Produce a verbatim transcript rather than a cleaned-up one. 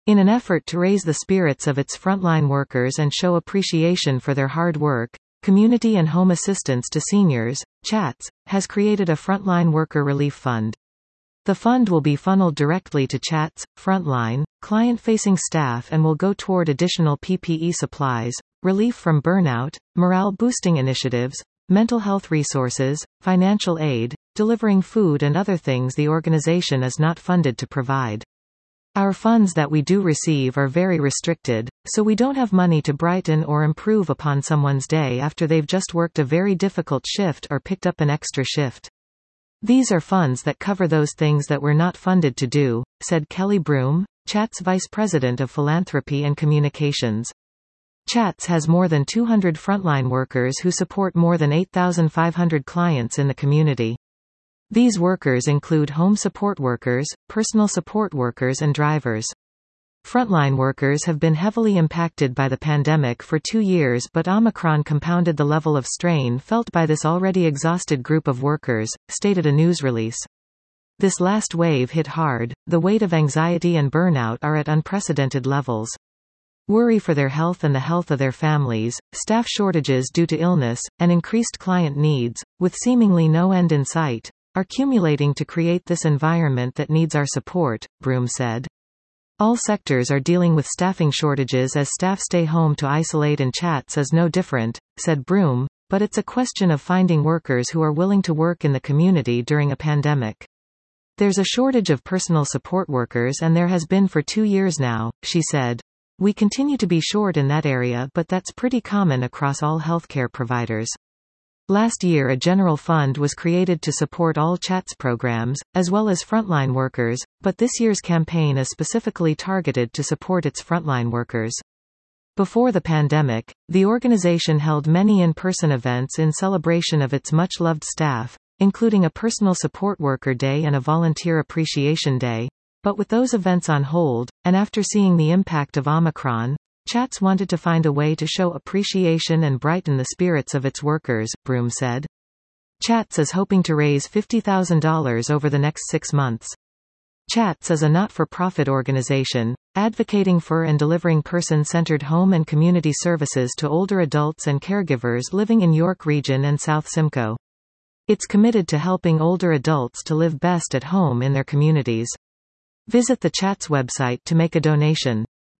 In an effort to raise the spirits of its frontline workers and show appreciation for their hard work, Community and Home Assistance to Seniors, CHATS, has created a Frontline Worker Relief Fund. The fund will be funneled directly to CHATS, frontline, client-facing staff and will go toward additional P P E supplies, relief from burnout, morale-boosting initiatives, mental health resources, financial aid, delivering food and other things the organization is not funded to provide. Our funds that we do receive are very restricted, so we don't have money to brighten or improve upon someone's day after they've just worked a very difficult shift or picked up an extra shift. These are funds that cover those things that we're not funded to do, said Kelly Broom, CHATS Vice President of Philanthropy and Communications. CHATS has more than two hundred frontline workers who support more than eight thousand five hundred clients in the community. These workers include home support workers, personal support workers and drivers. Frontline workers have been heavily impacted by the pandemic for two years, but Omicron compounded the level of strain felt by this already exhausted group of workers, stated a news release. This last wave hit hard, the weight of anxiety and burnout are at unprecedented levels. Worry for their health and the health of their families, staff shortages due to illness, and increased client needs, with seemingly no end in sight, are accumulating to create this environment that needs our support, Broom said. All sectors are dealing with staffing shortages as staff stay home to isolate, and CHATS is no different, said Broom, but it's a question of finding workers who are willing to work in the community during a pandemic. There's a shortage of personal support workers and there has been for two years now, she said. We continue to be short in that area, but that's pretty common across all healthcare providers. Last year a general fund was created to support all CHATS programs, as well as frontline workers, but this year's campaign is specifically targeted to support its frontline workers. Before the pandemic, the organization held many in-person events in celebration of its much-loved staff, including a Personal Support Worker Day and a Volunteer Appreciation Day, but with those events on hold, and after seeing the impact of Omicron, CHATS wanted to find a way to show appreciation and brighten the spirits of its workers, Broom said. CHATS is hoping to raise fifty thousand dollars over the next six months. CHATS is a not-for-profit organization, advocating for and delivering person-centered home and community services to older adults and caregivers living in York Region and South Simcoe. It's committed to helping older adults to live best at home in their communities. Visit the CHATS website to make a donation.